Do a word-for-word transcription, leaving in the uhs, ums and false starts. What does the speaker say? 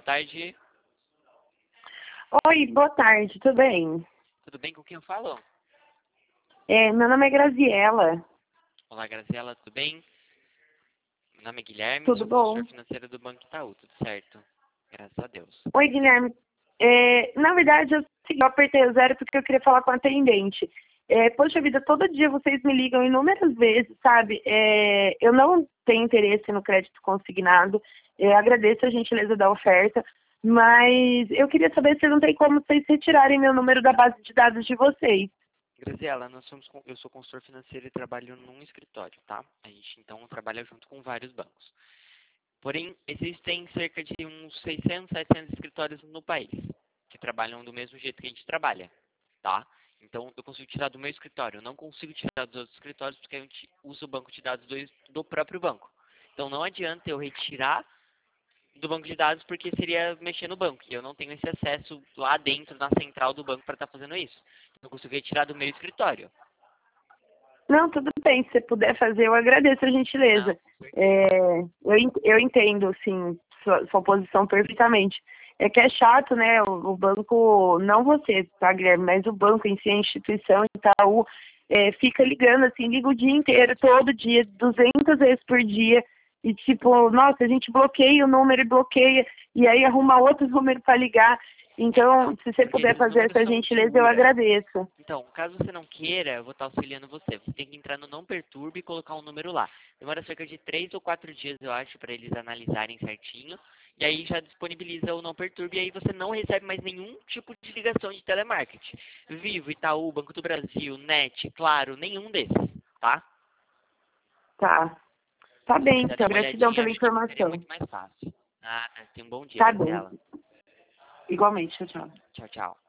tarde. Oi, boa tarde, tudo bem? Tudo bem? Com quem eu falo? É, meu nome é Graziela, Olá, Graziela, tudo bem? Meu nome é Guilherme, tudo sou consultor bom? financeiro do Banco Itaú, tudo certo? Graças a Deus. Oi, Guilherme. É, na verdade, eu, sim, eu apertei o zero porque eu queria falar com a atendente. É, poxa vida, todo dia vocês me ligam inúmeras vezes, sabe? É, eu não tenho interesse no crédito consignado, é, agradeço a gentileza da oferta, mas eu queria saber se não tem como vocês retirarem meu número da base de dados de vocês. Graziela, nós somos, con- eu sou consultor financeiro e trabalho num escritório, tá? A gente, então, trabalha junto com vários bancos. Porém, existem cerca de uns seiscentos, setecentos escritórios no país que trabalham do mesmo jeito que a gente trabalha, tá? Então, eu consigo tirar do meu escritório. Eu não consigo tirar dos outros escritórios porque a gente usa o banco de dados do, do próprio banco. Então, não adianta eu retirar do banco de dados porque seria mexer no banco. E eu não tenho esse acesso lá dentro, na central do banco, para estar fazendo isso. Eu consigo retirar do meu escritório. Não, tudo bem. Se você puder fazer, eu agradeço a Não, gentileza. com certeza. É, eu, en- eu entendo, sim, sua, sua posição perfeitamente. É que é chato, né? O, o banco, não você, tá, Guilherme, mas o banco em si, a instituição Itaú, é, fica ligando, assim, liga o dia inteiro, todo dia, duzentas vezes por dia. E tipo, nossa, a gente bloqueia o número e bloqueia, e aí arruma outro número para ligar. Então, Então, se você porque puder esses fazer números essa são de gentileza, eu URA. agradeço. Então, caso você não queira, eu vou estar auxiliando você. Você tem que entrar no Não Perturbe e colocar um número lá. Demora cerca de três ou quatro dias, eu acho, para eles analisarem certinho. E aí já disponibiliza o Não Perturbe e aí você não recebe mais nenhum tipo de ligação de telemarketing. Vivo, Itaú, Banco do Brasil, Net, Claro, nenhum desses, tá? Tá. Tá Se você bem, quiser dar então. uma Gratidão olhadinha, pela acho que seria informação. muito mais fácil. Ah, tenha um bom dia, Tá bem. Graziela. Igualmente, tchau, tchau. Tchau, tchau.